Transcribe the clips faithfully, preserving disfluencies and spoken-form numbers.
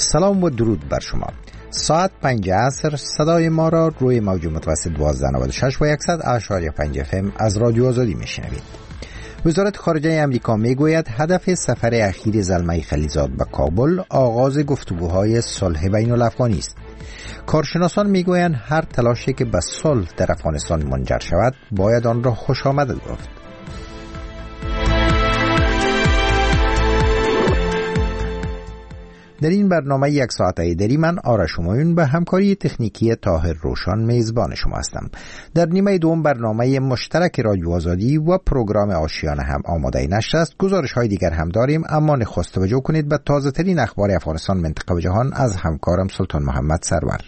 سلام و درود بر شما. ساعت پنج عصر صدای ما را روی موج متوسط دوازده نود و شش و صد اشاری پنج اف ام از رادیو آزادی میشنوید. وزارت خارجه امریکا میگوید هدف سفر اخیر زلمه خلیزاد به کابل آغاز گفتگوهای صلح بین الافغانی است. کارشناسان میگویند هر تلاشی که به صلح در افغانستان منجر شود باید آن را خوش آمد گفت. در این برنامه یک ساعته دری من آرش همایون به همکاری تکنیکی طاهر روشان میزبان شما هستم. در نیمه دوم برنامه مشترک رادیو آزادی و پروگرام آشیانه هم آماده نشر است. گزارش های دیگر هم داریم، اما نخست توجه کنید به تازه ترین اخبار افغانستان، منطقه و جهان از همکارم سلطان محمد سرور.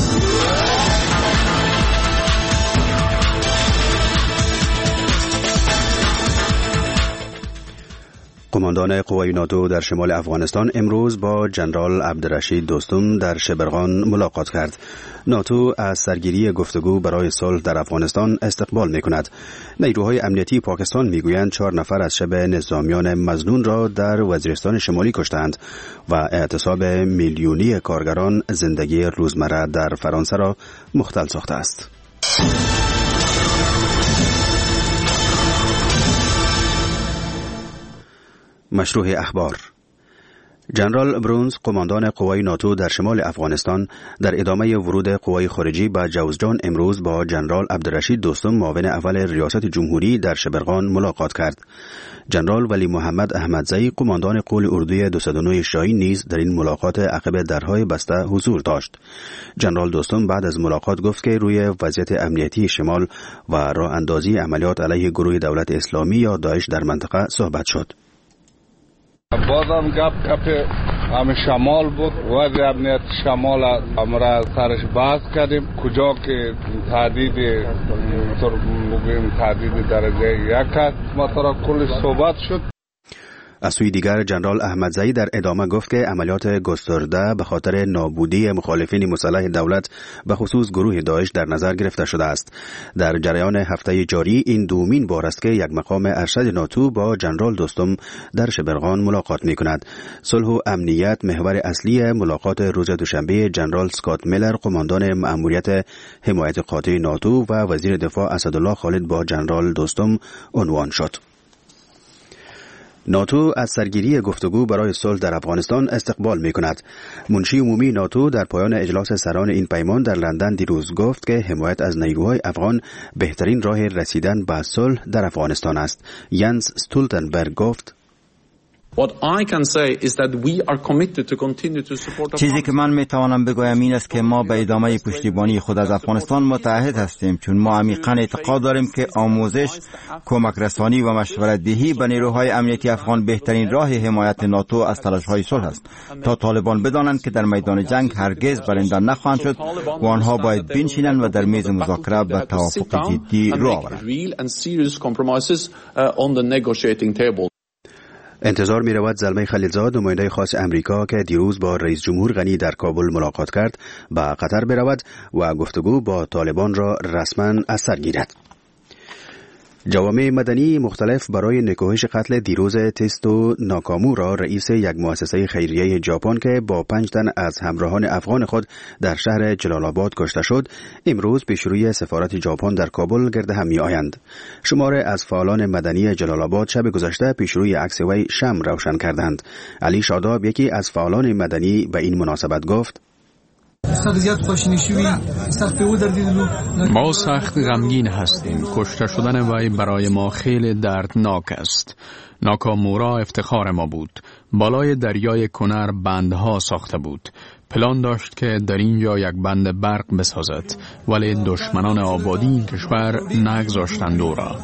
قماندان قوای ناتو در شمال افغانستان امروز با جنرال عبدالرشید دوستم در شبرغان ملاقات کرد. ناتو از سرگیری گفتگو برای صلح در افغانستان استقبال می‌کند. نیروهای امنیتی پاکستان می‌گویند چهار نفر از شبه نظامیان مظنون را در وزیرستان شمالی کشتند و اعتصاب میلیونی کارگران زندگی روزمره در فرانسه را مختل ساخته است. مشروع اخبار. جنرال برونز، قماندان قوای ناتو در شمال افغانستان، در ادامه ورود قوای خارجی به جوزجان امروز با جنرال عبدالرشید دوستم، معاون اول ریاست جمهوری، در شبرغان ملاقات کرد. جنرال ولی محمد احمدزئی، قماندان قول اردوی دویست و نه شاهین، نیز در این ملاقات عقب درهای بسته حضور داشت. جنرال دوستم بعد از ملاقات گفت که روی وضعیت امنیتی شمال و راه اندازی عملیات علیه گروه دولت اسلامی یا داعش در منطقه صحبت شد. بازم گپ گپ همه شمال بود. وضع امنیت شمال امرا سرش بحث کردیم، کجا که تهدید تر بگویم تهدید درجه یک است مطرح کلی صحبت شد. از سوی دیگر جنرال احمدزئی در ادامه گفت که عملیات گسترده به خاطر نابودی مخالفین مسلح دولت به خصوص گروه داعش در نظر گرفته شده است. در جریان هفته جاری این دومین بار است که یک مقام ارشد ناتو با جنرال دوستم در شبرغان ملاقات می کند. صلح و امنیت محور اصلی ملاقات روز دوشنبه جنرال اسکات میلر، قماندان مأموریت حمایت قاطع ناتو، و وزیر دفاع اسدالله خالد با جنرال دوستم عنوان شد. ناتو از سرگیری گفتگو برای صلح در افغانستان استقبال می کند. منشی عمومی ناتو در پایان اجلاس سران این پیمان در لندن دیروز گفت که حمایت از نیروهای افغان بهترین راه رسیدن به صلح در افغانستان است. ینس استولتنبرگ گفت: چیزی که من میتوانم بگویم این است که ما به ادامه پشتیبانی خود از افغانستان متعهد هستیم، چون ما عمیقاً اعتقاد داریم که آموزش، کمک رسانی و مشورت دهی به نیروهای امنیتی افغان بهترین راه حمایت ناتو از تلاش‌های صلح است. تا طالبان بدانند که در میدان جنگ هرگز برنده نخواهند شد و آنها باید بنشینند و در میز مذاکره به توافق جدی رو آورند. انتظار می رود زلمه خلیلزاد، نماینده خاص امریکا که دیروز با رئیس جمهور غنی در کابل ملاقات کرد، به قطر برود و گفتگو با طالبان را رسما از سر گیرد. جوامع مدنی مختلف برای نکوهش قتل دیروز تستو ناکامورا، رئیس یک مؤسسه خیریه ژاپن که با پنج تن از همراهان افغان خود در شهر جلال آباد کشته شد، امروز پیش روی سفارت ژاپن در کابل گرد هم می آیند. شماره از فعالان مدنی جلال آباد شب گذشته پیش روی عکس وی شمع روشن کردند. علی شاداب، یکی از فعالان مدنی، به این مناسبت گفت: ما سخت غمگین هستیم. کشته شدن وی برای ما خیلی دردناک است. ناکامورا افتخار ما بود. بالای دریای کنر بندها ساخته بود. پلان داشت که در اینجا یک بند برق بسازد، ولی دشمنان آبادی این کشور نگذاشتند او را.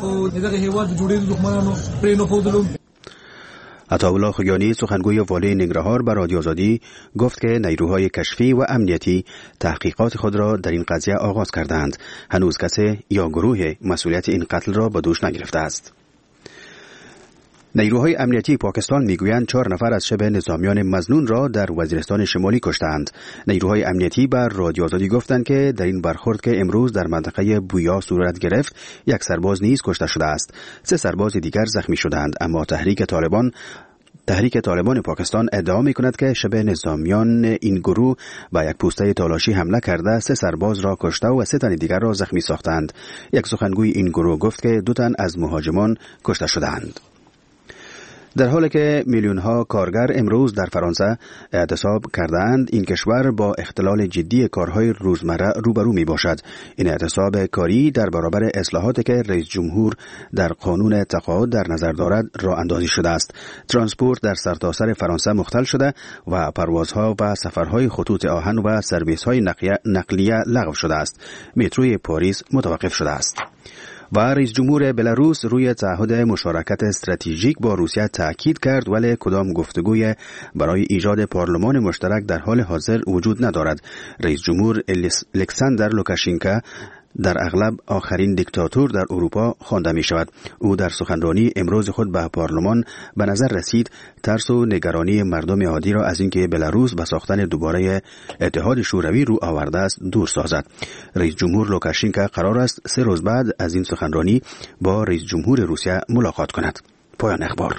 عطاالله خوگیانی، سخنگوی والی ننگرهار، به رادیو آزادی گفت که نیروهای کشفی و امنیتی تحقیقات خود را در این قضیه آغاز کردند. هنوز کسی یا گروه مسئولیت این قتل را به دوش نگرفته است. نیروهای امنیتی پاکستان میگویند چهار نفر از شبه نظامیان مظنون را در وزیرستان شمالی کشتند. نیروهای امنیتی بر رادیو آزادی گفتند که در این برخورد که امروز در منطقه بویا صورت گرفت، یک سرباز نیز کشته شده است. سه سرباز دیگر زخمی شدند، اما تحریک طالبان تحریک طالبان پاکستان ادعا می کند که شب نظامیان این گروه با یک پوسته تالاشی حمله کرده سه سرباز را کشته و سه تن دیگر را زخمی ساختند. یک سخنگوی این گروه گفت که دو تن از مهاجمان کشته شدند. در حالی که میلیون ها کارگر امروز در فرانسه اعتصاب کردند، این کشور با اختلال جدی کارهای روزمره روبرو می باشد. این اعتصاب کاری در برابر اصلاحاتی که رئیس جمهور در قانون تقاعد در نظر دارد راه اندازی شده است. ترانسپورت در سرتاسر فرانسه مختل شده و پروازها و سفرهای خطوط آهن و سرویس‌های نقلیه لغو شده است. متروی پاریس متوقف شده است. و رئیس جمهور بلاروس روی تعهد مشارکت استراتژیک با روسیه تاکید کرد، ولی کدام گفتگوی برای ایجاد پارلمان مشترک در حال حاضر وجود ندارد. رئیس جمهور الکساندر لوکاشنکو در اغلب آخرین دیکتاتور در اروپا خوانده می شود. او در سخنرانی امروز خود به پارلمان به نظر رسید ترس و نگرانی مردم عادی را از اینکه بلاروس به ساختن دوباره اتحاد شوروی رو آورده است دور سازد. رئیس جمهور لوکاشنکو قرار است سه روز بعد از این سخنرانی با رئیس جمهور روسیه ملاقات کند. پایان اخبار.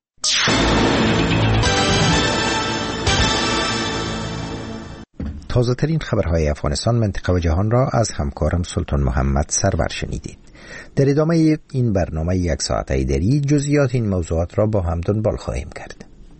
تازه ترین خبرهای افغانستان، منطقه و جهان را از همکارم سلطان محمد سرور شنیدید. در ادامه این برنامه یک ساعته دری جزئیات این موضوعات را با هم دنبال خواهیم کرد.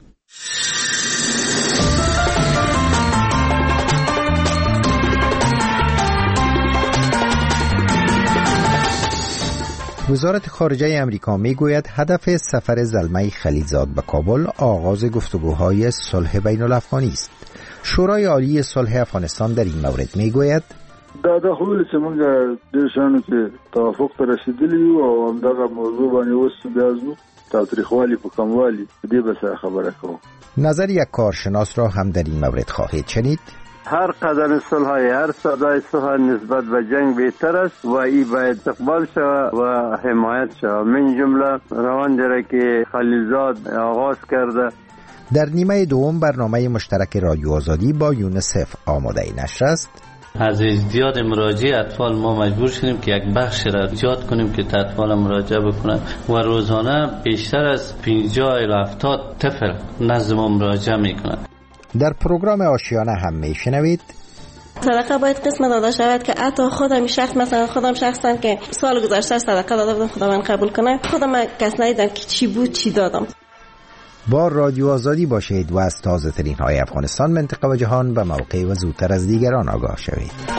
وزارت خارجه امریکا می گوید هدف سفر زلمه خلیلزاد به کابل آغاز گفتگوهای صلح بین الافغانی است. شورای عالی صلح افغانستان در این مورد می گوید دا د خپل چې موږ د شانو کې توافق ته رسیدلی او همدغه موضوع باندې اوس بیا زو تاریخوالي په کموالي دې به خبره کوو. نظر یک کارشناس را هم در این مورد خواهید شنید. هر قدم صلح، هر صدای صلح نسبت به جنگ بهتر است و ای باید استقبال شود و حمایت شود. من جمله روان داره که خلیلزاد آغاز کرده. در نیمه دوم برنامه مشترک رادیو آزادی با یونیسف آماده نشر است. از ازدیاد مراجعه اطفال ما مجبور شدیم که یک بخش را ایجاد کنیم که اطفال مراجعه بکنند و روزانه بیشتر از پنجاه الی هفتاد طفل نزد ما مراجعه میکنند. در پروگرام آشیانه هم میشنوید صدقه باید قسمت داده شود که حتی خودم شخص، مثلا خودم شخصا که سال گذشته صدقه داده بودم خدا من قبول کنه، خودم کس ندیدم که چی بود چی دادم. با رادیو آزادی باشید و از تازه ترین های افغانستان، منطقه و جهان به موقع و زودتر از دیگران آگاه شوید.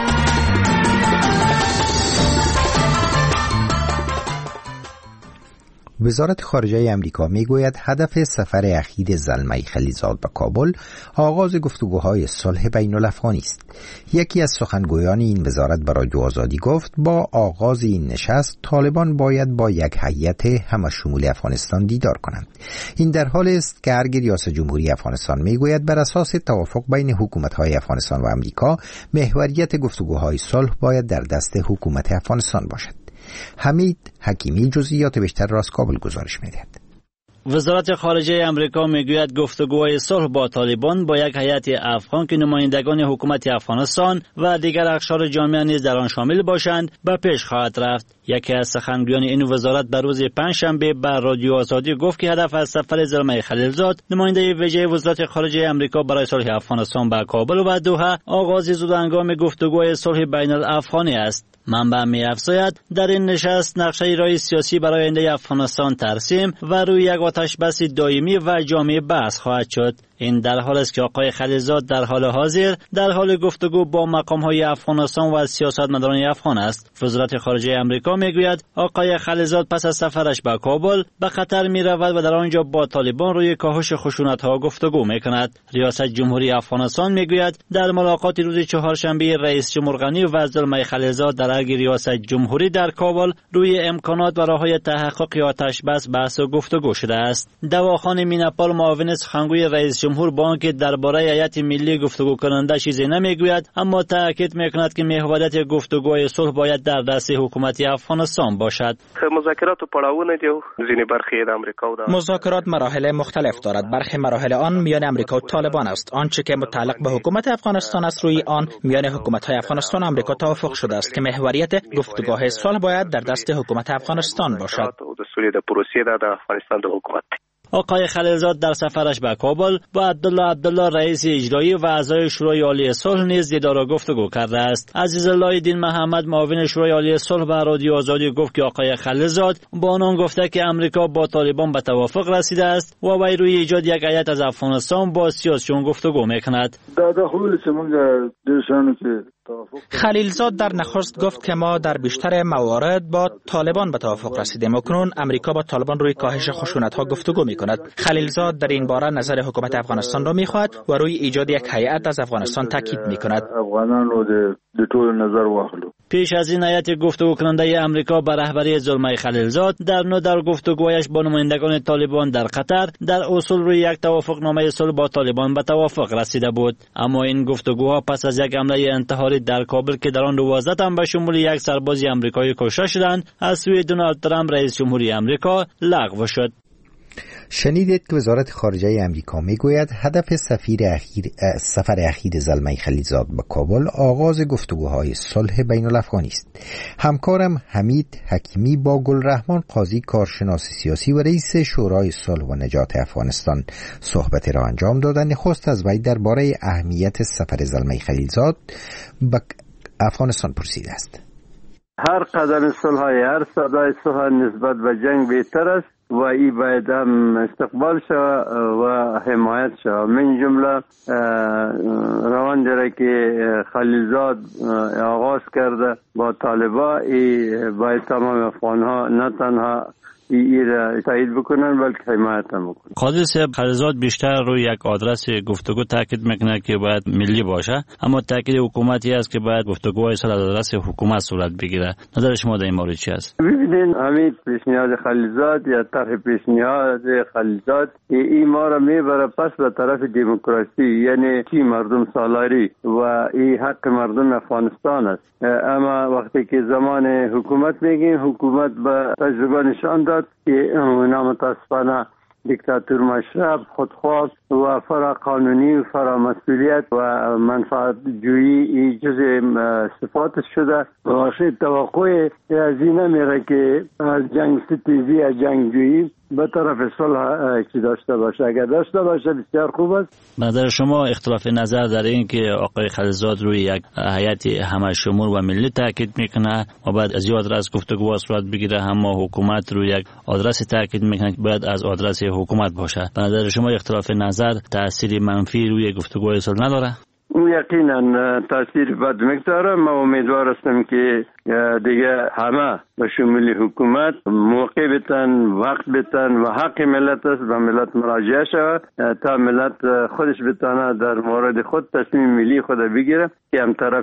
وزارت خارجه امریکا میگوید هدف سفر اخیر زلمه خلیلزاد به کابل آغاز گفتگوهای صلح بین الافغانی است. یکی از سخنگویان این وزارت به رادیو آزادی گفت با آغاز این نشست طالبان باید با یک هیئت همشمول افغانستان دیدار کنند. این در حالی است که ارگ ریاست جمهوری افغانستان میگوید بر اساس توافق بین حکومت‌های افغانستان و امریکا محوریت گفتگوهای صلح باید در دست حکومت افغانستان باشد. حمید حکیمی جزئیات بیشتر را از کابل گزارش می‌دهد. وزارت خارجه امریکا میگوید گفتگوهای صلح با طالبان با یک هیئت افغان که نمایندگان حکومت افغانستان و دیگر اقشار جامعه نیز در آن شامل باشند به پیش خواهد رفت. یکی از سخنگویان این وزارت بر روز پنجشنبه بر رادیو آزادی گفت که هدف از سفر زلمه خلیلزاد، نماینده ویژه وزارت خارجه امریکا برای صلح افغانستان به کابل و دوحه، آغاز زودهنگام گفتگوهای صلح بین الافغانی است. منبع می‌افزاید در این نشست نقشه رای سیاسی برای آینده افغانستان ترسیم و روی یک آتش بس دائمی و جامع بحث خواهد شد. این در حال است که آقای خلیلزاد در حال حاضر در حال گفتگو با مقام‌های افغانستان و سیاستمداران افغان است. وزارت خارجه امریکا میگوید آقای خلیلزاد پس از سفرش به کابل به قطر می‌رود و در آنجا با طالبان روی کاهش خشونت‌ها گفتگو می‌کند. ریاست جمهوری افغانستان میگوید در ملاقات روز چهارشنبه رئیس جمهور غنی و زلمه خلیلزاد در ارگ ریاست جمهوری در کابل روی امکانات و راه‌های تحقق آتش بس بحث و گفتگو شده است. دواخان میناپال معاون سخنگوی رئیس جمهور با آنکه درباره هیئت ملی گفتگو کننده چیزی نمیگوید، اما تاکید میکند که محوریت گفتگوهای صلح باید در دست حکومت افغانستان باشد. مذاکرات پړاوونه دي ځینې برخې د امریکا او مذاکرات مراحل مختلف دارد. برخی مراحل آن میان امریکا و طالبان است. آنچه که متعلق به حکومت افغانستان است روی آن میان حکومت‌های افغانستان و امریکا توافق شده است که محوریت گفتگوهای صلح باید در دست حکومت افغانستان باشد. آقای خلیلزاد در سفرش به کابل با عبدالله عبدالله رئیس اجرایی و اعضای شورای عالی صلح نیز دیدار و گفتگو کرده است. عزیزالله دین محمد معاون شورای عالی صلح به رادیو آزادی گفت که آقای خلیلزاد با آنان گفته که امریکا با طالبان به توافق رسیده است و وی روی ایجاد یک هیئت از افغانستان با سیاسیون گفتگو میکند. خلیلزاد در نخست گفت که ما در بیشتر موارد با طالبان به توافق رسیدیم و کنون امریکا با طالبان روی کاهش خشونت‌ها گفتگو می‌کند. خلیلزاد در این باره نظر حکومت افغانستان را می‌خواهد و روی ایجاد یک هیئت از افغانستان تاکید می‌کند. پیش از این هیئت گفتگو کننده امریکا به رهبری زلمه خلیلزاد در نو در گفتگویش با نمایندگان طالبان در قطر در اصول روی یک توافقنامه صلح با طالبان به توافق رسیده بود، اما این گفتگوها پس از یک حمله انتحاری در کابل که در آن دوازده تن به شمول یک سربازی آمریکایی کشته شدند از سوی دونالد ترامپ رئیس جمهوری آمریکا لغو شد. شنیدید که وزارت خارجه امریکا میگوید هدف سفیر اخیر سفر اخیر زلمه خلیلزاد به کابل آغاز گفتگوهای صلح بین الافغانی است. همکارم حمید حکیمی با گلرحمان قاضی کارشناس سیاسی و رئیس شورای صلح و نجات افغانستان صحبت را انجام دادند. نخست از وی درباره اهمیت سفر زلمه خلیلزاد به افغانستان پرسیده است. هر قدم صلح، هر صدای صلح نسبت به جنگ بهتر است و ای باید هم استقبال شود و حمایت شود. من جمله روان داره که خلیلزاد آغاز کرده با طالبا، ای باید تمام افغان ها نه تنها ای را تایید بکنن بلکه حمایت هم بکنن. قاضی صاحب، خلیلزاد بیشتر روی یک آدرس گفتگو تاکید میکنه که باید ملی باشه، اما تاکید حکومتی است که باید گفتگوهای صلح از آدرس حکومت صورت بگیره. نظر شما در این مورد چی است؟ ببینید، همین پیشنهاد خلیلزاد یا طرح پیشنهاد خلیلزاد این ما را میبره پس به طرف دموکراسی، یعنی کی مردم سالاری و این حق مردم افغانستان است. اما وقتی که زمان حکومت میگیم، حکومت به تجربه نشان داد که نامتاسفانه دیکتاتور مشرب، خودخواه و فرا قانونی و فرا مسئولیت و منفعت جویی جزء صفاتش شده و واسه توقع از این نمیره که از جنگ ستیزی، از جنگ جویی به طرف صلح چی داشته باشه. اگر داشته باشه بسیار خوب است. به نظر شما اختلاف نظر در این که آقای خلیلزاد روی یک هیئت همه شمول و ملی تاکید میکنه و بعد از این آدرس گفتگو صورت بگیره، اما حکومت روی یک آدرس تاکید میکنه که باید از آدرس حکومت باشه، به نظر شما اختلاف نظر تأثیر منفی روی گفتگوهای صلح نداره؟ یقینا تاثیر بد میگذاره. ما امیدوار هستم که دیگه همه به شمول حکومت موقع بتن، وقت بتن و حق ملت است به ملت مراجعه شود تا ملت خودش بتانه در مورد خود تصمیم ملی خود بگیره که هم طرف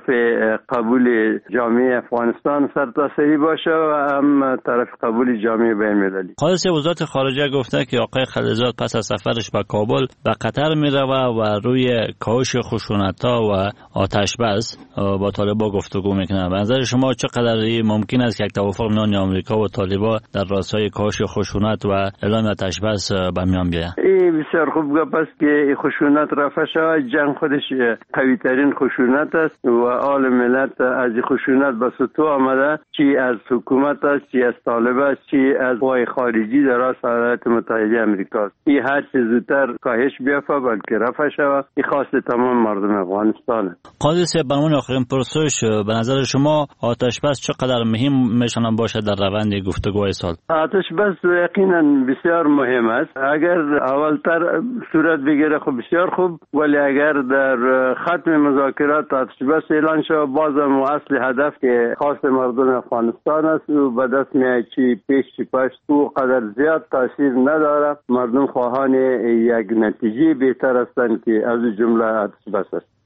قبول جامعه افغانستان سرتاسری باشه و هم طرف قبول جامعه بین المللی. خالص وزارت خارجه گفته که آقای خلیلزاد پس از سفرش به کابل به قطر میره و روی کاهش خشونت‌ها و آتش بس با طالبان گفتگو میکنه. به نظر شما چقدر ممکن است که یک توافق میان آمریکا و طالبان در راستای کاهش خشونت و اعلام آتش بس به میان بیاید؟ این بسیار خوب گپ است که خشونت رفع شود. جنگ خودش قوی ترین خشونت است و آل ملت از خشونت به سطوح آمده، چی از حکومت است، چی از طالب است، چی از قوای خارجی در راست ایالات متحده آمریکا است. این هر چه زودتر کاهش بیافته بلکه رفع شود. این خواست تمام مردم افغانستان است. قاضی صاحب، برای آخرین پرسش، به نظر شما آتش بس چقدر مهم میشن باشه در روند گفتگوهای صلح؟ آتش بس یقینا بسیار مهم است. اگر اولتر صورت بگیره خب بسیار خوب، ولی اگر در ختم مذاکرات آتش بس اعلان شود، بازم اصل هدف که خواست مردم افغانستان است و به دست میاد چی پیش چی پشت او قدر زیاد تاثیر نداره. مردم خواهان یک نتیجه بهتر هستند که از جمله آتش بس است.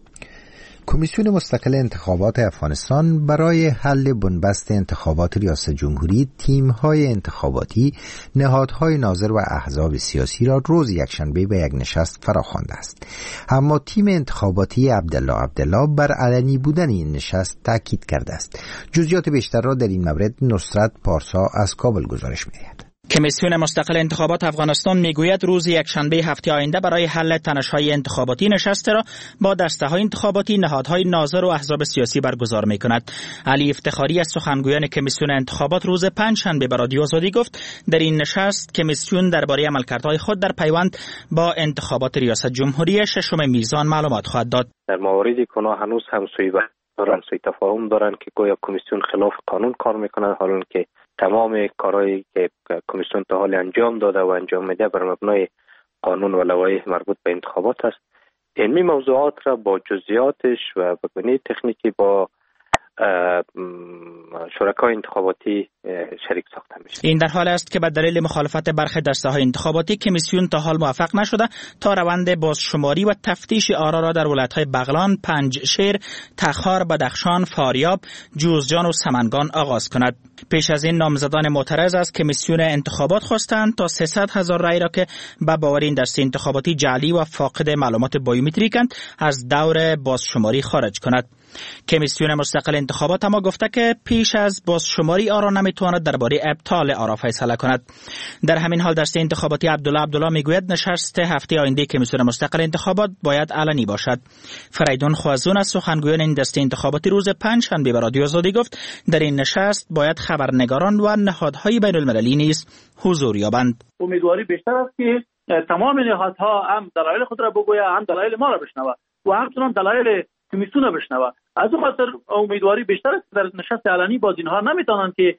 کمیسیون مستقل انتخابات افغانستان برای حل بنبست انتخابات ریاست جمهوری تیم‌های انتخاباتی، نهادهای ناظر و احزاب سیاسی را روز یکشنبه به یک نشست فراخوانده است. اما تیم انتخاباتی عبدالله عبدالله بر علنی بودن این نشست تاکید کرده است. جزئیات بیشتر را در این مورد نصرت پارسا از کابل گزارش می‌دهد. کمیسیون مستقل انتخابات افغانستان میگوید روز یکشنبه هفته آینده برای حل تنش‌های انتخاباتی نشست را با دسته‌های انتخاباتی، نهادهای ناظر و احزاب سیاسی برگزار می‌کند. علی افتخاری از سخنگویان کمیسیون انتخابات روز پنجشنبه به رادیو آزادی گفت در این نشست کمیسیون درباره عملکردهای خود در پیوند با انتخابات ریاست جمهوری ششم میزان معلومات خواهد داد. در مواردی که اونا هنوز هم سوی بحث دارن، سوی تفاهم دارن که گویا کمیسیون خلاف قانون کار میکنن، حالا که تمام کارهایی که کمیسیون تا حال انجام داده و انجام میده بر مبنای قانون و لوایح مربوط به انتخابات است. علمی موضوعات را با جزئیاتش و به گونه تکنیکی با شرکای انتخاباتی شریک ساخته میشه. این در حال است که به دلیل مخالفت برخی دسته‌های انتخاباتی کمیسیون تا حال موفق نشده تا روند بازشماری و تفتیش آرا را در ولایت‌های بغلان، پنجشیر، تخار، بدخشان، فاریاب، جوزجان و سمنگان آغاز کند. پیش از این نامزدان معترض از کمیسیون انتخابات خواستند تا سیصد هزار رای را که به باور این دسته انتخاباتی جعلی و فاقد معلومات بایومتریکند از دور بازشماری خارج کند. کمیسیون مستقل انتخابات اما گفته که پیش از بازشماری آرا نمیتواند درباره ابطال آرا فیصله کند. در همین حال دسته انتخاباتی عبدالله عبدالله میگوید نشست هفته آینده کمیسیون مستقل انتخابات باید علنی باشد. فریدون خوازون از سخنگویان این دسته انتخاباتی روز پنجشنبه به رادیو آزادی گفت در این نشست باید خبرنگاران و نهادهای بین المللی نیز حضور یابند. امیدواری بیشتر است که تمام نهادها هم دلایل خود را بگوید، هم دلایل ما را بشنوند و همچنان دلایل کمیسیون را بشنوند. از اون خاطر امیدواری بیشتر است در نشست علنی باز اینها نمیتونن که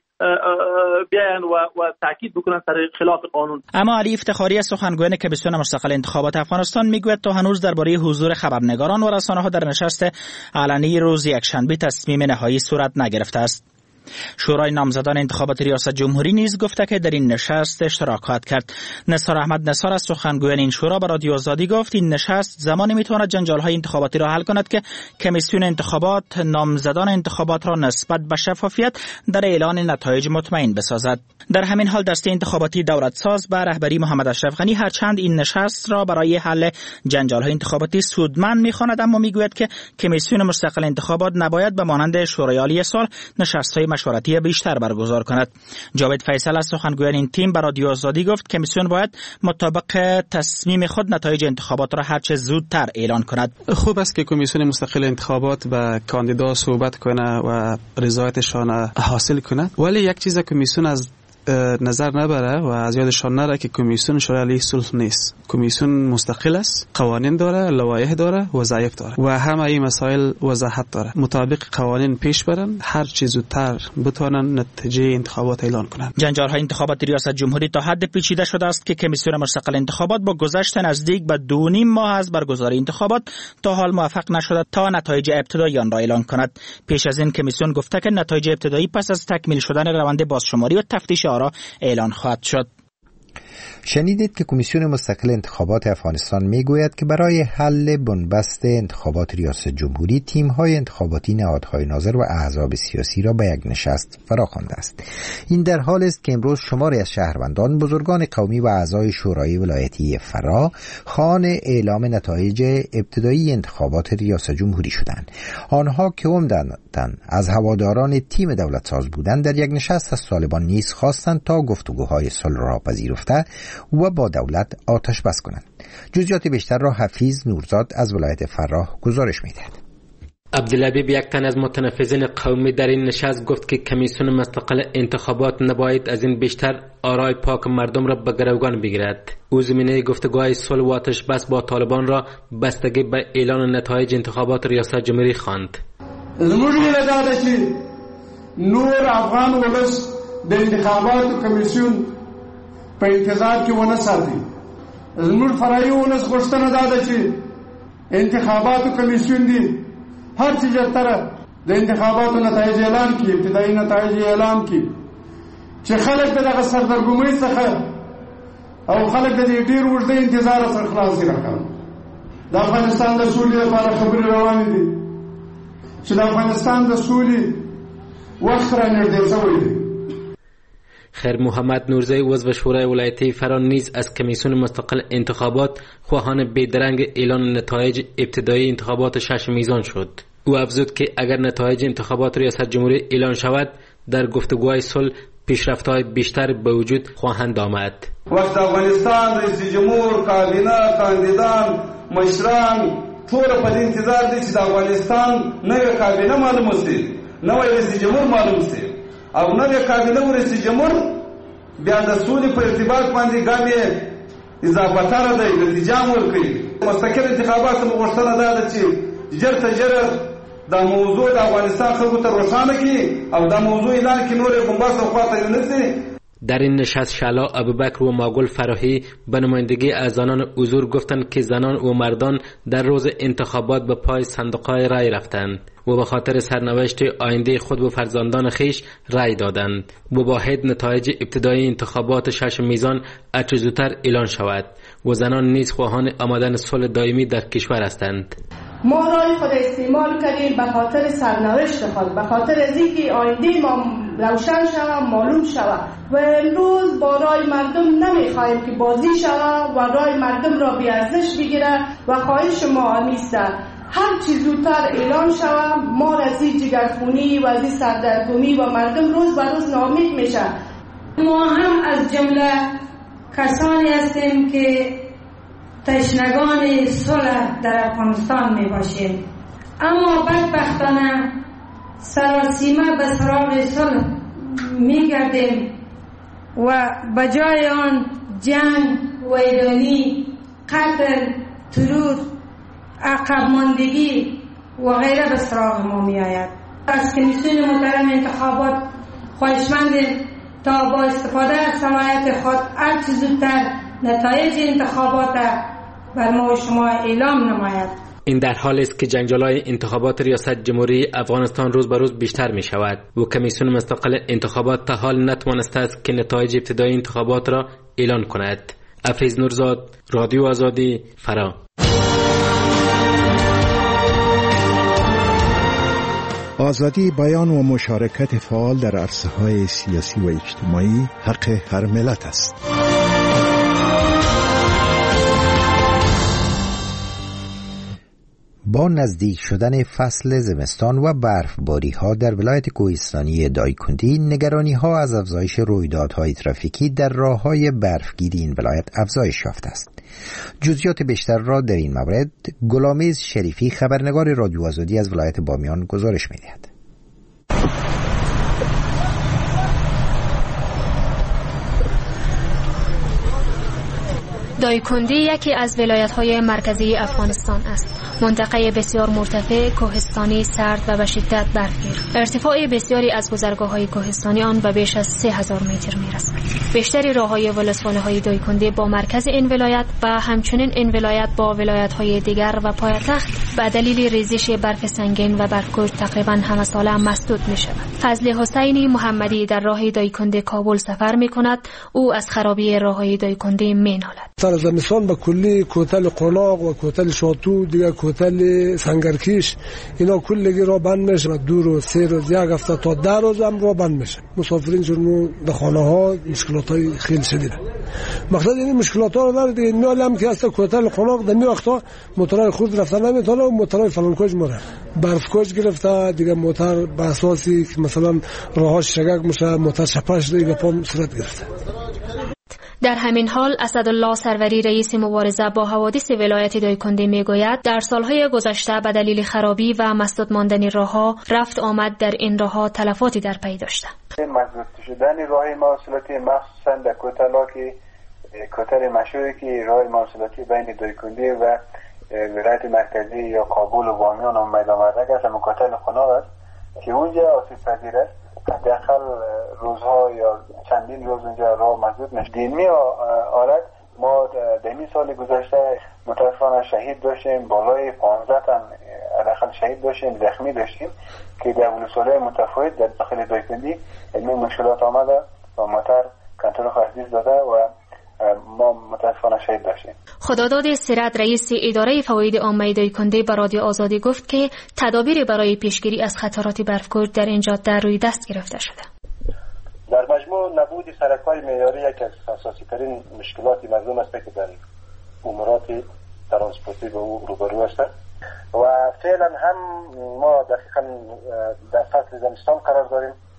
بیان و, و تاکید بکنن سر خلاف قانون. اما علی افتخاری از سخنگویان کمیسیون مستقل انتخابات افغانستان میگوید تا هنوز درباره حضور خبرنگاران و رسانه‌ها در نشست علنی روز یکشنبه تصمیم نهایی صورت نگرفته است. شورای نامزدان انتخابات ریاست جمهوری نیز گفته که در این نشست اشتراک خواهد کرد. نثار احمد نثار از سخنگویان این شورا به رادیو آزادی گفت این نشست زمانی میتواند جنجال‌های انتخاباتی را حل کند که کمیسیون انتخابات نامزدان انتخابات را نسبت به شفافیت در اعلان نتایج مطمئن بسازد. در همین حال دسته انتخاباتی دولتساز به رهبری محمد اشرف غنی هرچند این نشست را برای حل جنجال‌های انتخاباتی سودمند می‌خواند، اما میگوید که کمیسیون مستقل انتخابات نباید به مانند شورای عالی صلح نشست‌های مشورتی بیشتر برگزار کند. جاوید فیصل از سخنگویان این تیم به رادیو آزادی گفت کمیسیون باید مطابق تصمیم خود نتایج انتخابات را هرچه زودتر اعلان کند. خوب است که کمیسیون مستقل انتخابات با کاندیدا صحبت کنه و رضایتشان حاصل کند، ولی یک چیز کمیسیون از نظر نبره و از یادشان نره که کمیسیون شورای عالی صلح نیست. کمیسیون مستقل است، قوانین داره، لوایح داره، وظایف داره و همه این مسائل وضاحت داره. مطابق قوانین پیش برن، هر چیز زودتر بتونن نتیجه انتخابات اعلان کنن. جنجال‌های انتخابات ریاست جمهوری تا حد پیچیده شده است که کمیسیون مستقل انتخابات با گذشت نزدیک به دو نیم ماه از برگزاری انتخابات تا حال موفق نشده تا نتایج ابتدایی آن را اعلان کند. پیش از این کمیسیون گفته که نتایج ابتدایی پس از تکمیل شدن روند بازشماری و تفتیش آرا اعلان خواهد شد. شنیدید که کمیسیون مستقل انتخابات افغانستان میگوید که برای حل بنبست انتخابات ریاست جمهوری تیم‌های انتخاباتی نهادهای ناظر و احزاب سیاسی را به یک نشست فراخوانده است. این در حال است که امروز شماری از شهروندان، بزرگان قومی و اعضای شورای ولایتی فرا خواهان اعلام نتایج ابتدایی انتخابات ریاست جمهوری شدند. آنها که عمدتاً از هواداران تیم دولتساز بودند در یک نشست از طالبان نیز خواستند تا گفتگوهای صلح را پذیرفته و با دولت آتش بس کنند. جزئیات بیشتر را حفیظ نورزاد از ولایت فراه گزارش می‌دهد. عبدالحبیب، یک تن از متنفذین قومی، در این نشست گفت که کمیسیون مستقل انتخابات نباید از این بیشتر آرای پاک مردم را به گروگان بگیرد. او زمینه گفتگوهای صلح و آتش بس با طالبان را بستگی به اعلان نتایج انتخابات ریاست جمهوری خواند. زموږ ویله دا ده چې نور افغان ولس د انتخاباتو کمیسیون په انتظار کې ونه ساتي. زموږ فرعي ولس غوښتنه دا ده چې انتخاباتو کمیسیون دي هر څه ژرتره د انتخاباتو نتایج اعلان کړي، ابتدایي نتایج اعلان کړي چې خلک د دغه سردرګمۍ څخه او خلک د دې ډېر اوږده انتظار سره خلاص راکړي. د افغانستان د سولې لپاره خبرې روانې دي چې د افغانستان د سولې وخت را نږدې شوی دی. خیر محمد نورزی عضو شورای ولایتی فرا نیز از کمیسیون مستقل انتخابات خواهان بیدرنگ اعلان نتایج ابتدایی انتخابات شش میزان شد. او افزود که اگر نتایج انتخابات ریاست جمهوری اعلان شود در گفتگوهای صلح پیشرفت‌های بیشتر به وجود خواهند آمد. وقت افغانستان رئیس جمهور، کابینه، کاندیدان، مشران ټول په انتظار دي چې د افغانستان نوې کابینه معلوم شي، نوې رئیس جمهور معلوم شي او نوې کابینه او رئیس جمهور بیا د سولې په ارتباط باندې ګامې اضافه تر دی نتیجه ورکړي. مستقل انتخابات مغوښتنه ده چې جر ته جر دا موضوع د افغانستان خلکو ته روښانه کړي او دا موضوع اعلان کړي، نور بمباس او خواته یې نشي. در این نشست شعلا ابوبکر و ماگل فراهی به نمایندگی از زنان حضور گفتند که زنان و مردان در روز انتخابات به پای صندوق‌های رای رفتند و به خاطر سرنوشت آینده خود و فرزندان خیش رای دادند و با هد نتایج ابتدایی انتخابات شش میزان اچه زودتر اعلان شود و زنان نیز خواهان آمدن صلح دائمی در کشور هستند. ما رای خود استعمال کردیم به خاطر سرنوشت خود، به خاطر از اینکه آینده ما روشن شود، معلوم شود و امروز با رای مردم نمیخواهیم که بازی شود و رای مردم را بی ارزش بگیره و خواهش ما همیست هر چی زودتر اعلان شود. ما از این جگرخونی و از این سردرگمی و مردم روز به روز ناامید میشه. ما هم از جمله کسانی هستیم که تشنگان صلح در افغانستان می باشیم، اما بدبختانه سراسیمه به سراغ صلح می گردیم و بجای آن جنگ، ویرانی، قتل، ترور، عقب ماندگی و غیره به سراغ ما می آید. از کمیسیون محترم انتخابات خواهشمندیم تا با استفاده از صلاحیت خود هر چه زودتر نتایج انتخابات بر ما و شما اعلام نماید. این در حالی است که جنجال‌های انتخابات ریاست جمهوری افغانستان روز به روز بیشتر می شود و کمیسیون مستقل انتخابات تا حال نتوانسته است که نتایج ابتدایی انتخابات را اعلان کند. افیز نورزاد، رادیو آزادی، فرا. آزادی بیان و مشارکت فعال در عرصه‌های سیاسی و اجتماعی حق هر ملت است. با نزدیک شدن فصل زمستان و برفباری ها در ولایت کوهستانی دایکندی، نگرانی ها از افزایش رویدادهای ترافیکی در راههای برفگیری این ولایت افزایش یافته است. جزئیات بیشتر را در این مورد گلامیز شریفی، خبرنگار رادیو آزادی از ولایت بامیان گزارش می‌دهد. دایکندی یکی از ولایت‌های مرکزی افغانستان است. منطقه بسیار مرتفع، کوهستانی، سرد و به شدت برفگیر. ارتفاع بسیاری از گذرگاه‌های کوهستانی آن به بیش از سه هزار متر می‌رسد. بیشتری راه‌های ولسوانه‌های دایکندی با مرکز این ولایت و همچنین این ولایت با ولایت‌های دیگر و پایتخت به دلیل ریزش برف سنگین و برف‌کوچ تقریباً همه ساله مسدود می‌شود. فضل حسینی محمدی در راه دایکندی کابل سفر می‌کند. او از خرابی راه‌های دایکندی می‌نالد. سال زمستان به کلی کوتل قلاق و کوتل شاتو، دیگه کوتل سنگرکیش، اینا کلگی را بند میشه. دو روز، سه روز، یک هفته تا ده روز هم را بند میشه. مسافرین جنو در خانه ها مشکلاتای خیلی شدیده. مقصد این مشکلات ها رو داره دیگه. میال هم که هست کوتل قلاق در می وقتا موتورای خود رفتن نمیتونه و موتورای فلان کوچ مره. برف کوچ گرفته دیگه، موتور به اساسی که مثلا راهاش شگک میشه، موتور شپش دیگه پام صورت گرفته. در همین حال اسدالله سروری رئیس مبارزه با حوادث ولایت دایکندی میگوید در سالهای گذشته به دلیل خرابی و مسدود ماندن راهها، رفت آمد در این راهها تلفاتی در پی داشته. مسدود شدن راه مواصلاتی مخصوصا در کوتلا که کوتل مشهوری که راه مواصلاتی بین دایکندی و ولایت مرکزی یا کابل و بامیان هم میدان وردک است، اما کوتل خناق است که اونجا آسیب پذیر است. حداقل روزها یا چندین روز اونجا راه مسدود میشه. دینمی آلت ما دهمی سال گذشته متاسفانه شهید داشتیم، بالای پانزده تن حداقل شهید داشتیم، زخمی داشتیم که در ولسوالی‌های متفاوت در داخل دایکندی این مشکلات آمده و موتور کنترل خاصیت داده و ما متاسفانه شهید داشتیم. خداداد سرد رئیس اداره فواید عامه دایکندی به رادیو آزادی گفت که تدابیر برای پیشگیری از خطرات برفکوچ در این جاده روی دست گرفته شده. در مجموع نبود سرک‌های معیاری یکی از اساسی ترین مشکلات مردم است که در امورات ترانسپورتی به او روبرو هستند و فعلا هم ما دقیقاً در فصل زمستان قرار داریم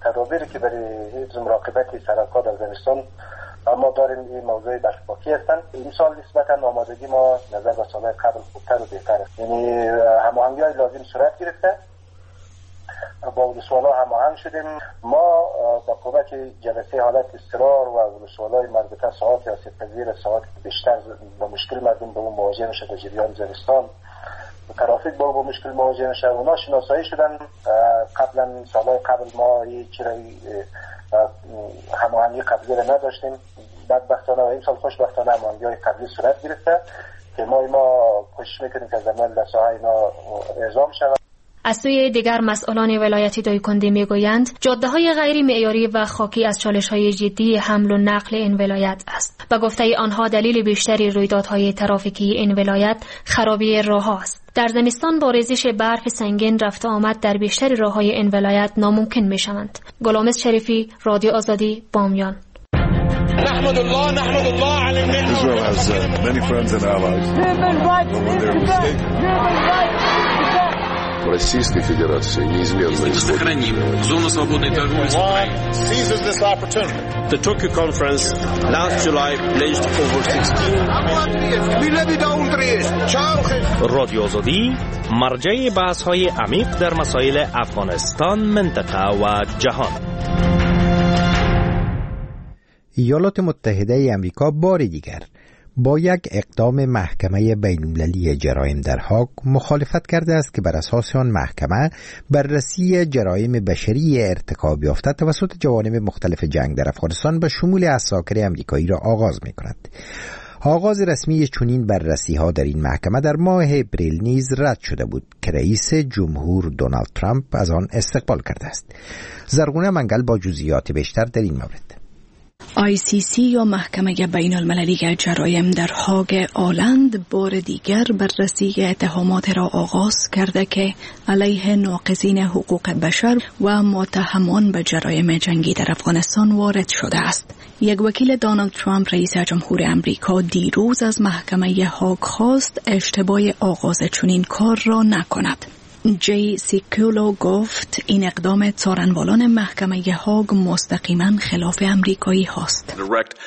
تدابیری که برای حفظ مراقبت سرک‌ها در زمستان ما داریم این موضوع برفباکی هستند. این سال نسبتا آمادگی ما نظر به سالهای قبل خوبتر و بهتر است. یعنی هماهنگی‌های لازم صورت گرفته، با ولسوالا هماهنگ شدیم. ما با کمک جلسه حالت اضطرار و ولسوالای مربوطه ساعات آسیب‌پذیر ساعات بیشتر با مشکل مردم به اون مواجه میشه در جریان زمستان، ترافیک با با مشکل مواجه میشه. اونا شناسایی شدن. قبلا سالهای قبل ما هیچ چیزی هماهنگی قبلی را نداشتیم. بدبختانه و این سال خوشبختانه هماهنگی‌های قبلی صورت گرفته که ما ما کوشش میکنیم که زمان در ساحه اینا اعزام شود. از سوی دیگر مسئولان ولایتی دایکنده میگویند جاده‌های غیر معیاری و خاکی از چالش‌های جدی حمل و نقل این ولایت است. با گفته آنها دلیل بیشتری رویدادهای ترافیکی این ولایت خرابی راه‌ها است. در زمستان با ریزش برف سنگین رفت و آمد در بیشتر راه‌های این ولایت ناممکن می‌شوند. غلامرضا شریفی، رادیو آزادی، بامیان. نحمد الله نحمد الله على النعمة. Israel has uh, many friends and allies. Российской Федерации неизменно сохраним зону свободной торговли с Украиной. Seizes this opportunity. The Tokyo conference last July pledged over sixteen رادیو آزادی مرجع بحث‌های عمیق در مسائل افغانستان، منطقه و جهان. ایالات متحده ای آمریکا بار دیگر با یک اقدام محکمه بین‌المللی جرایم در هاگ مخالفت کرده است که بر اساس آن محکمه بررسی جرایم بشری ارتکاب یافته توسط جوانب مختلف جنگ در افغانستان به شمول عساکر آمریکایی را آغاز می‌کند. آغاز رسمی چنین بررسی‌ها در این محکمه در ماه اپریل نیز رد شده بود که رئیس جمهور دونالد ترامپ از آن استقبال کرده است. زرغونه منگل با جزئیات بیشتر در این مورد. آی سی سی یا محکمه بین المللی جرایم در هاگ آلند بار دیگر بررسی اتهامات را آغاز کرده که علیه ناقضین حقوق بشر و متهمان به جرایم جنگی در افغانستان وارد شده است. یک وکیل دونالد ترامپ رئیس جمهور امریکا دیروز از محکمه هاگ خواست اشتباه آغاز چنین کار را نکند. جی سیکولو گفت این اقدام څارنوالان محکمه هاگ مستقیما خلاف امریکایی هاست.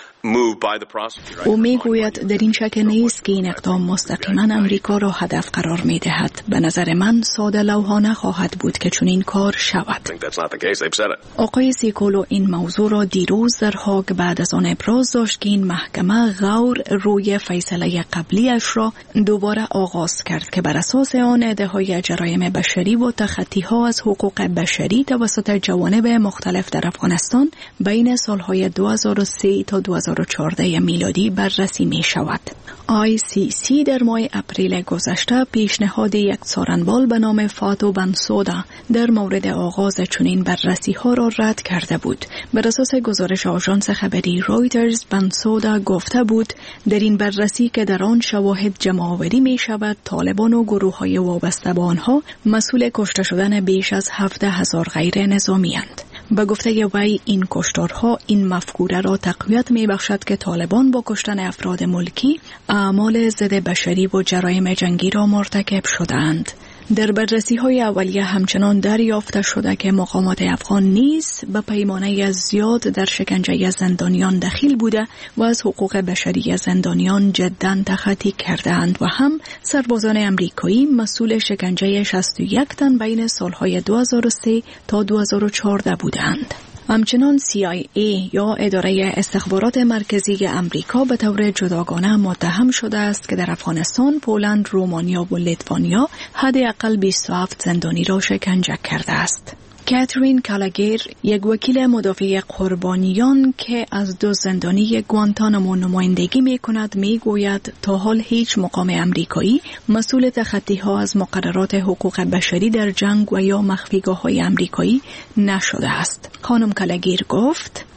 او می گوید در این شک نیست که این اقدام مستقیما امریکا را هدف قرار می دهد. به نظر من ساده لوحانه خواهد بود که چنین کار شود. آقای سیکولو این موضوع را دیروز در هاگ بعد از آن ابراز داشت که این محکمه غور روی فیصله قبلیش را دوباره آغاز کرد که بر اساس آن ادعاهای جرایم بشری و تخطی‌ها از حقوق بشری توسط جوانب مختلف در افغانستان بین سالهای دو هزار و سه تا دو هزار و چهارده میلادی بررسی می شود. آی سی سی در ماه اپریل گذشته پیشنهاد یک څارنوال به نام فاتو بنسودا در مورد آغاز چنین بررسی ها را رد کرده بود. بر اساس گزارش آژانس خبری رویترز، بنسودا گفته بود در این بررسی که در آن شواهد جمع آوری می شود، طالبان و گروه های وابسته به آنها مسئول کشته شدن بیش از هفده هزار غیر نظامی اند. به گفته وی این کشتارها این مفکوره را تقویت می بخشد که طالبان با کشتن افراد ملکی اعمال ضد بشری و جرایم جنگی را مرتکب شدند. در بررسی های اولیه همچنان دریافته شده که مقامات افغان نیز به پیمانه زیاد در شکنجه زندانیان دخیل بوده و از حقوق بشری زندانیان جداً تخطی کردند و هم سربازان امریکایی مسئول شکنجه شصت و یک تن بین سالهای دو هزار و سه تا دو هزار و چهارده بودند. همچنان سی آی ای یا اداره استخبارات مرکزی امریکا به طور جداگانه متهم شده است که در افغانستان، پولند، رومانیا و لیتوانیا حداقل بیست و هفت زندانی را شکنجه کرده است. کاترین کالاگیر، یک وکیل مدافع قربانیان که از دو زندانی گوانتانامو نمایندگی می کند، می گوید تا حال هیچ مقام امریکایی مسئول تخطی ها از مقررات حقوق بشری در جنگ و یا مخفیگاه های امریکایی نشده است. خانم کالاگیر گفت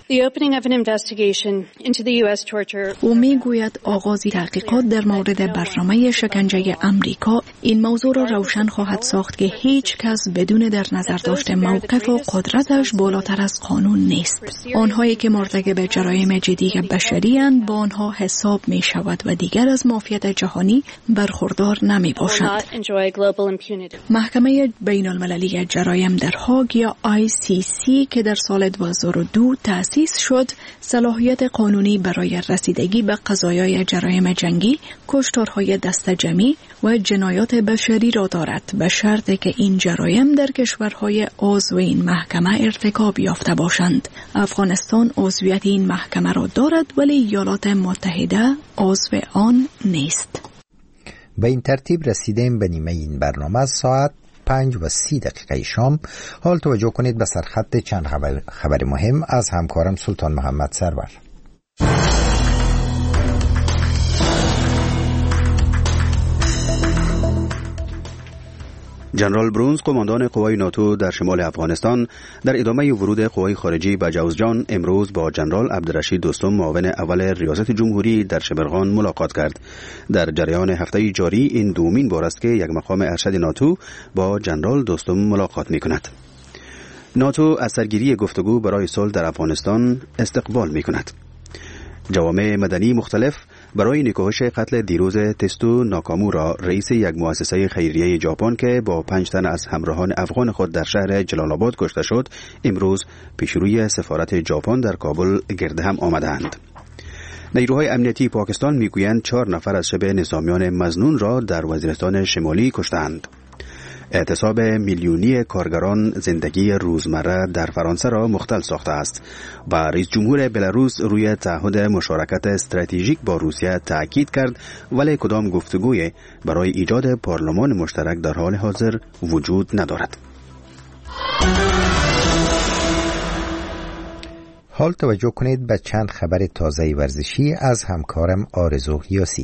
او میگوید آغاز تحقیقات در مورد برنامه شکنجه امریکا این موضوع را روشن خواهد ساخت که هیچ کس بدون در نظر داشت موقف و قدرتش بالاتر از قانون نیست. آنهایی که مرتکب جرایم جدی بشری اند با آنها حساب می شود و دیگر از معافیت جهانی برخوردار نمی باشند. محکمه بین المللی جرایم در هاگ یا آی سی سی که در سال دو هزار و دو تأسیس شد، صلاحیت قانونی برای رسیدگی به قضایای جرایم جنگی، کشتارهای دست جمعی و جنایات بشری را دارد، به شرطی که این جرایم در کشورهای عضو این محکمه ارتکاب یافته باشند. افغانستان عضویت این محکمه را دارد ولی ایالات متحده عضو آن نیست. به این ترتیب رسیدیم به نیمه این برنامه. ساعت پنج و سی دقیقه شام. حال توجه کنید به سرخط چند خبر, خبر مهم از همکارم سلطان محمد سرور. جنرال برونز، قماندان قوای ناتو در شمال افغانستان، در ادامه ورود قوای خارجی به جوزجان امروز با جنرال عبدالرشید دوستم، معاون اول ریاست جمهوری در شبرغان ملاقات کرد. در جریان هفته جاری این دومین بار است که یک مقام ارشد ناتو با جنرال دوستم ملاقات می‌کند. ناتو از سرگیری گفتگو برای صلح در افغانستان استقبال می‌کند. جوامع مدنی مختلف برای نکوهش قتل دیروز تستو ناکامورا، رئیس یک مؤسسه خیریه ژاپن که با پنج تن از همراهان افغان خود در شهر جلال آباد کشته شد، امروز پیش روی سفارت ژاپن در کابل گرد هم آمدند. نیروهای امنیتی پاکستان میگویند چهار نفر از شبه نظامیان مظنون را در وزیرستان شمالی کشتند. اعتصاب میلیونی کارگران زندگی روزمره در فرانسه را مختل ساخته است و رئیس جمهور بلاروس روی تعهد مشارکت استراتژیک با روسیه تاکید کرد، ولی کدام گفتگوی برای ایجاد پارلمان مشترک در حال حاضر وجود ندارد. حال توجه کنید به چند خبر تازه ورزشی از همکارم آرزو یاسی.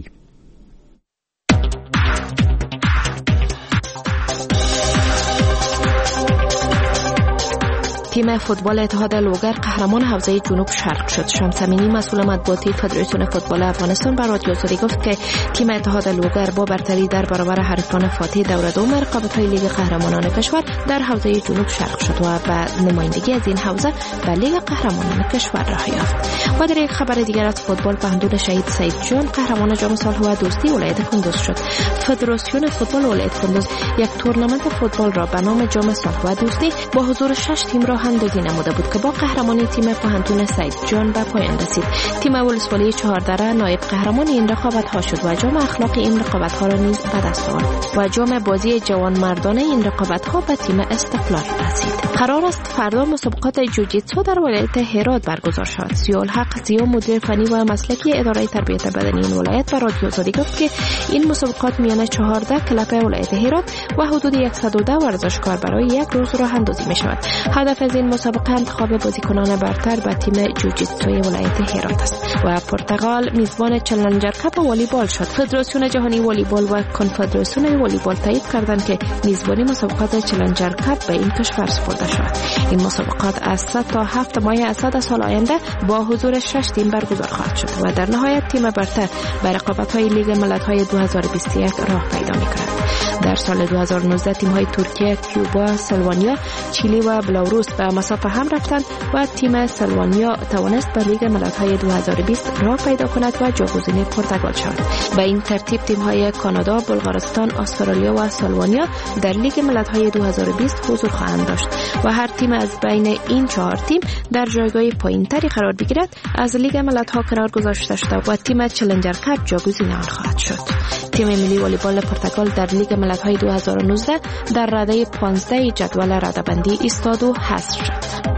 تیم فوتبال اتحاد لوگر قهرمان حوزه جنوب شرق شد. شمس امینی مسئول مطبوعاتی فدراسیون فوتبال افغانستان به رادیو آزادی گفت که تیم اتحاد لوگر با برتری در برابر حریفان فاتح دور دوم رقابت‌های لیگ قهرمانان کشور در حوزه جنوب شرق شد و به نمایندگی از این حوزه به لیگ قهرمانان کشور راه یافت. و در یک خبر دیگر از فوتبال، پهلوان شهید سید جان قهرمان جام صلح و دوستی ولایت کندوز شد. فدراسیون فوتبال ولایت کندوز یک تورنمنت فوتبال را به نام جام صلح و دوستی با حضور شش تیم را اندازی نموده بود که با قهرمانی تیم پهلوان سید جان به پایان رسید. تیم ولسوالی چهاردره نایب قهرمان این رقابت ها شد و جام اخلاقی این رقابت ها را نیز به دست آورد و جام بازی جوان مردانه این رقابت ها به تیم استقلال رسید. قرار است فردا مسابقات جوجیتسو در ولایت هرات برگزار شود. ضیاءالحق زیا، مدیر فنی و مسلکی اداره تربیت بدنی این ولایت به رادیو آزادی گفت که این مسابقات میان چهارده کلب ولایت هرات و حدود صد و ده ورزشکار برای یک روز راه اندازی می شود. هدف از این مسابقه انتخاب بازیکنان برتر به تیم جوجیتسوی ولایت هرات است و پرتغال میزبان چالنجر کاپ والیبال شد. فدراسیون جهانی والیبال و کنفدراسیون والیبال تایید کردند که میزبانی مسابقات چالنجر کاپ به این کشور سپرده شود. این مسابقات از سه تا هفت ماه اسد سال آینده با حضور شش تیم برگزار خواهد شد و در نهایت تیم برتر به رقابت‌های لیگ ملت‌های دو هزار و بیست و یک راه پیدا می‌کند. در سال دو هزار و نوزده تیم‌های ترکیه، کوبا، سلوانیا، چیلی و بلاروس به مسافه هم رفتند و تیم سلوانیا توانست به لیگ ملت‌های دو هزار و بیست راه پیدا کند و جاگزین پرتغال شود. به این ترتیب تیم‌های کانادا، بلغارستان، استرالیا و سلوانیا در لیگ ملت‌های دو هزار و بیست حضور خواهند داشت و هر تیم از بین این چهار تیم در جایگاه پایین‌تری قرار بگیرد از لیگ ملت‌ها قرار گذاشته شده و تیم چالنجر کاپ جاگزین آن خواهد شد. تیم ملی والیبال پرتغال در لیگ ملت‌های دو هزار و نوزده در رده پانزده جدول رده‌بندی ایستاد و حذف شد.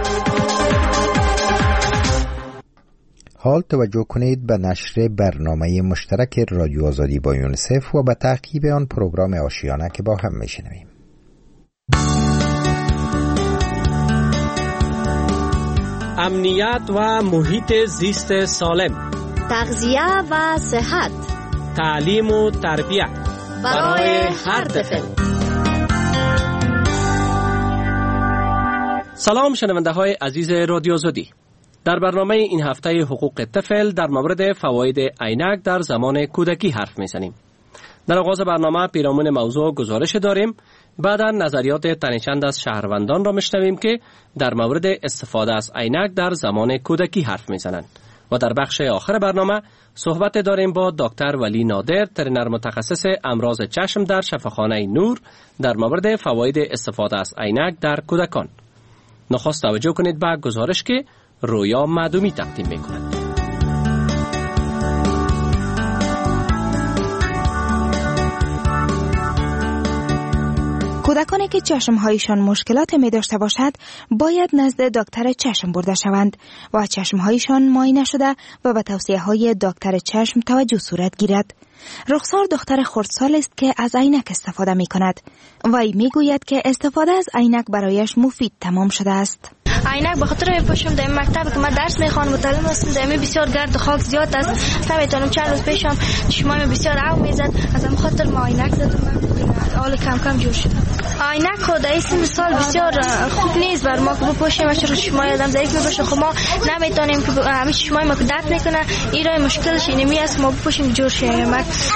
حال توجه کنید به نشر برنامه مشترک رادیو آزادی با یونیسف و به تعقیب آن پروگرام آشیانه که با هم میشنویم. امنیت و محیط زیست سالم، تغذیه و صحت، تعلیم و تربیت برای هر طفل. سلام شنونده های عزیز رادیو آزادی. در برنامه این هفته حقوق طفل در مورد فواید عینک در زمان کودکی حرف میزنیم. در آغاز برنامه پیرامون موضوع گزارش داریم. بعدا نظریات تنیچند از شهروندان را میشنویم که در مورد استفاده از عینک در زمان کودکی حرف میزنند. و در بخش آخر برنامه صحبت داریم با دکتر ولی نادر، ترینر متخصص امراض چشم در شفاخانه نور در مورد فواید استفاده از عینک در کودکان. نخست توجه کنید به گزارش که رویا معدومی تقدیم میکند. کودکانی که چشمهایشان مشکلات می داشته باشد باید نزد دکتر چشم برده شوند و چشمهایشان معاینه شده و به توصیه های دکتر چشم توجه صورت گیرد. رخسار دختر خردسال است که از عینک استفاده می کند. وی می گوید که استفاده از عینک برایش مفید تمام شده است. عینک به خاطر میپوشم در مکتب که من درس میخوانم متعلم هستم، در بسیار گرد و خاک زیاد است، نمیتونم. چند روز پیشم چشمای بسیار عو میزد، از هم خاطر ما عینک زدم، حال کم کم جور شد. عینک خود ایسی مثال بسیار خوب نیست بر ما که بپوشیم، چون چشمای آدم ضعیف میباشه. خب ما نمیتونیم که همه چشمای ما که درد میکنه، این مشکلش اینمی است ما بپوشیم جور شیم.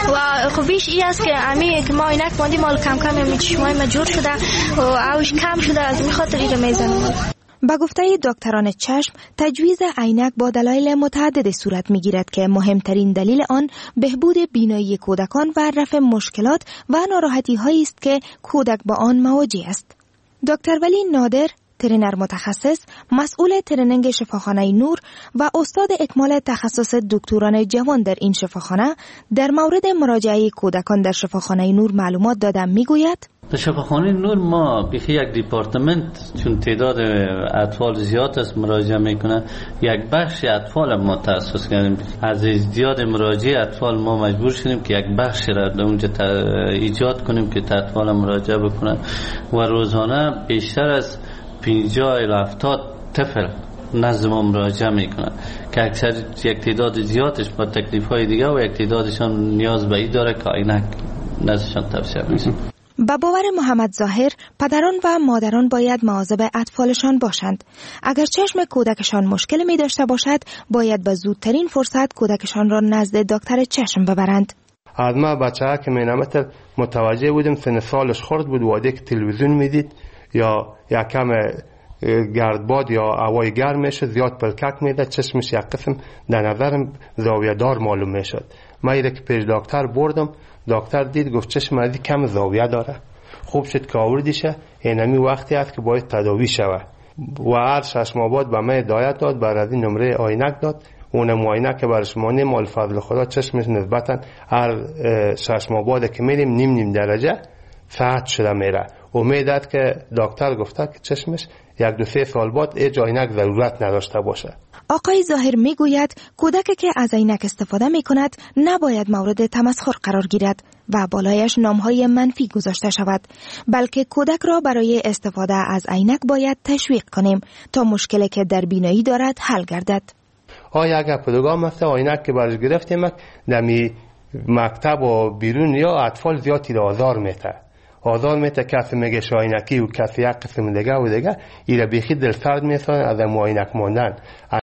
و خوبیش این است که امی که ما عینک ماندیم حال کم کم همین چشمای ما جور شده و عوش کم شده، از این خاطر این میزنم. با گفته دکتران چشم، تجویز عینک با دلایل متعدد صورت میگیرد که مهمترین دلیل آن بهبود بینایی کودکان و رفع مشکلات و ناراحتی هایی است که کودک با آن مواجه است. دکتر ولی نادر، ترینر متخصص، مسئول ترینینگ شفاخانه نور و استاد اکمال تخصص دکتران جوان در این شفاخانه، در مورد مراجعه کودکان در شفاخانه نور معلومات داده میگوید: در شفاخانه نور ما بیخی یک دیپارتمنت، چون تعداد اطفال زیاد است مراجعه میکنه، یک بخش اطفال ما تأسیس کردیم. از زیاد مراجعه اطفال ما مجبور شدیم که یک بخش را در اونجا ایجاد کنیم که اطفال مراجعه بکنن و روزانه بیشتر از پنجاه الی هفتاد طفل نزد ما مراجعه میکنن که اکثر یک تعداد زیادش با تکلیف های دیگه و یک تعدادشان نیاز به این داره که عینک نزدشان توصیه میشه. با باور محمد ظاهر، پدران و مادران باید مواظب اطفالشان باشند. اگر چشم کودکشان مشکل می داشته باشد، باید به زودترین فرصت کودکشان را نزد دکتر چشم ببرند. از ما بچه ها که می نمتر متوجه بودم سن سالش خورد بود و که تلویزیون میدید یا یک کم گردباد یا هوای گرم میشد، زیاد پلکک میداد، چشمش یک قسم در نظرم زاویه دار معلوم میشد. ما ایره که پیش دکتر بردم، دکتر دید گفت چشم ازی کم زاویه داره، خوب شد که آوردیشه، اینمی وقتی است که باید تداوی شوه. و هر شش ماه بعد به من هدایت داد، بر از این نمره عینک داد. اون معاینه که برش مانیم مال فضل خدا چشمش نسبتا هر شش ماه بعد که میریم نیم نیم درجه صحت شده میره. امید که دکتر گفته که چشمش یک دو سه سال بعد ای عینک ضرورت نداشته باشه. آقای ظاهر میگوید کودکی که از عینک استفاده میکند نباید مورد تمسخر قرار گیرد و بالایش نامهای منفی گذاشته شود، بلکه کودک را برای استفاده از عینک باید تشویق کنیم تا مشکلی که در بینایی دارد حل گردد. آیا اگر پدوگاه مثل عینک که برش گرفتیم دمی مکتب و بیرون یا اطفال زیادی را آزار میته آزار میته کسی میگه عینکی و کسی یک قسم دیگه و دیگه ایره بیخی دل سرد میسانه از عینک ماندن.